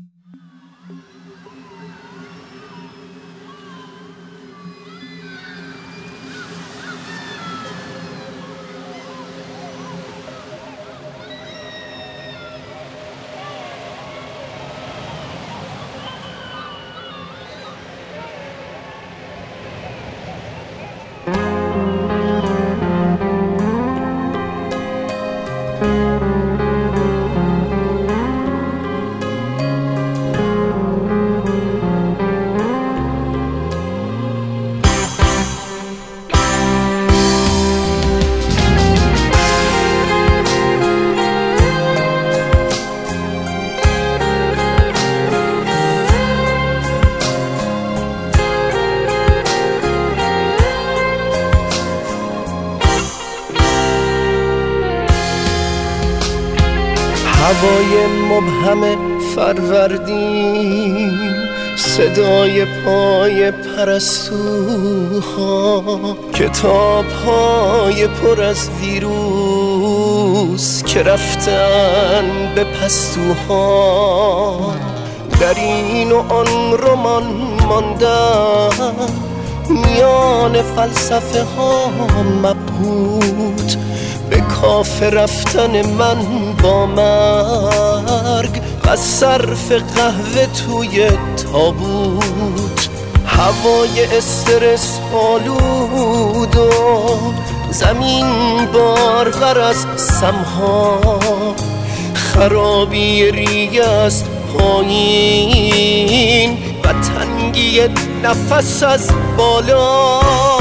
هوای مبهم فروردین، صدای پای پرستوها، کتاب‌های پر از ویروس که رفتن به پستوها، در این و آن رمان ماندم میان فلسفه ها مبهوت به کافه رفتن من با مرگ و صرف قهوه توی تابوت. هوای استرس آلود و زمین بارور از سمها، خرابی ریگ از پایین و تنگی نفس از بالا،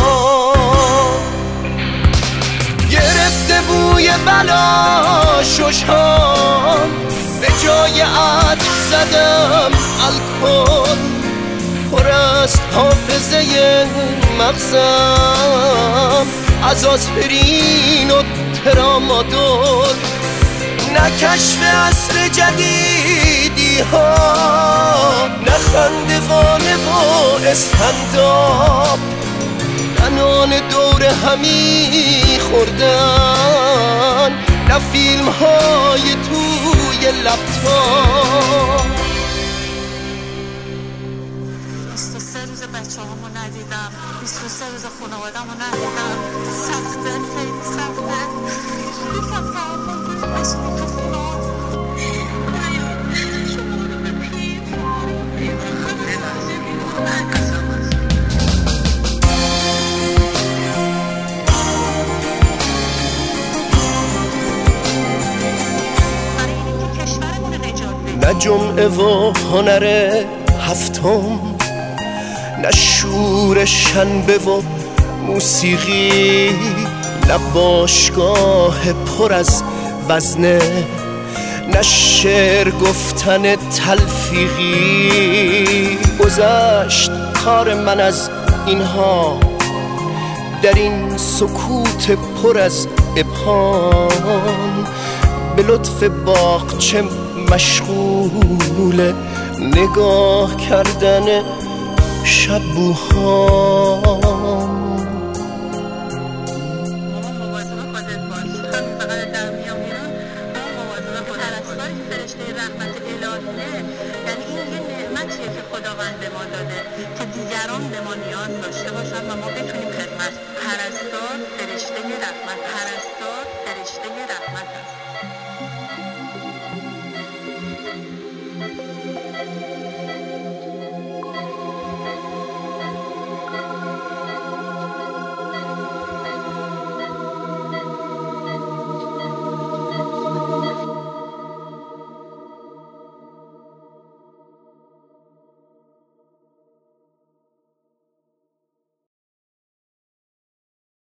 گرفته بوی بلا ششهام، به جای عطر زدم الکل، پر است حافظه مغزم از آسپرین و ترامادول. نه کشف عصر جدیدی ها، نه خندوانه و استنداپ، نه نان دور همی خوردن، نه فیلم های توی لپتاپ. 23 روز بچه همو ندیدم، 23 روز خانواده همو ندیدم. سخته، خیلی سخته. گفتم فرمان بشیم تو خونه شما رو بپید. خیلی لحظه میمونم. نه جمعه و هنر هفتم، نه شور شنبه و موسیقی، نه باشگاه پر از وزنه، نه شعر گفتن تلفیقی. گذشت کار من از اینها، در این سکوت پر از ابهام، به لطف باغچه مشغول نگاه کردن شبوها. خداوند ما داده که دیگران به ما نیاز داشته باشند و ما بتونیم خدمت. پرستار فرشته رحمت، پرستار فرشته رحمت است. 23 روز 23 روز خانواده همو ندیدم، 23 روز خانواده همو ندیدم. سخته، خیلی سخته. گفتم فرمان بشیم تو خونه. 23 روز بچه همو ندیدم، 23 روز خانواده همو ندیدم. سخته، خیلی سخته. 23 روز بچه همو ندیدم، 23 روز خانواده همو ندیدم.